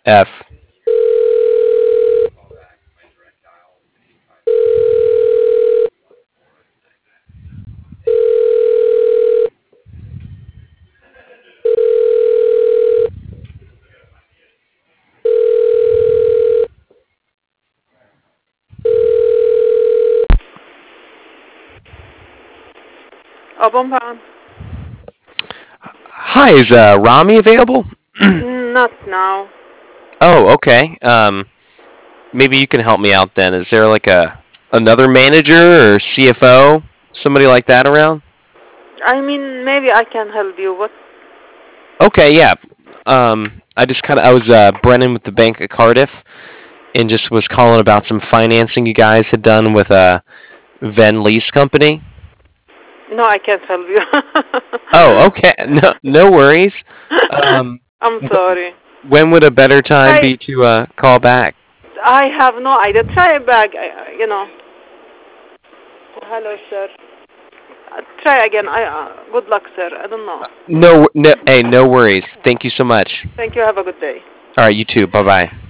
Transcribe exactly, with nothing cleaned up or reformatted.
F. Open Pound. Hi, is uh, Rami available? Not now. Oh, okay. Um, maybe you can help me out then. Is there like a another manager or C F O, somebody like that around? I mean, maybe I can help you. What? Okay, yeah. Um, I just kind of I was uh, Brennan with the Bank of Cardiff, and just was calling about some financing you guys had done with a Ven Lease company. No, I can't help you. Oh, okay. No, no worries. Um, I'm wh- sorry. when would a better time Try. be to uh, call back? I have no idea. Try it back. I- You know. Hello, sir. Uh, try again. I. Uh, good luck, sir. I don't know. No, no, hey, no worries. Thank you so much. Thank you. Have a good day. All right, you too. Bye bye.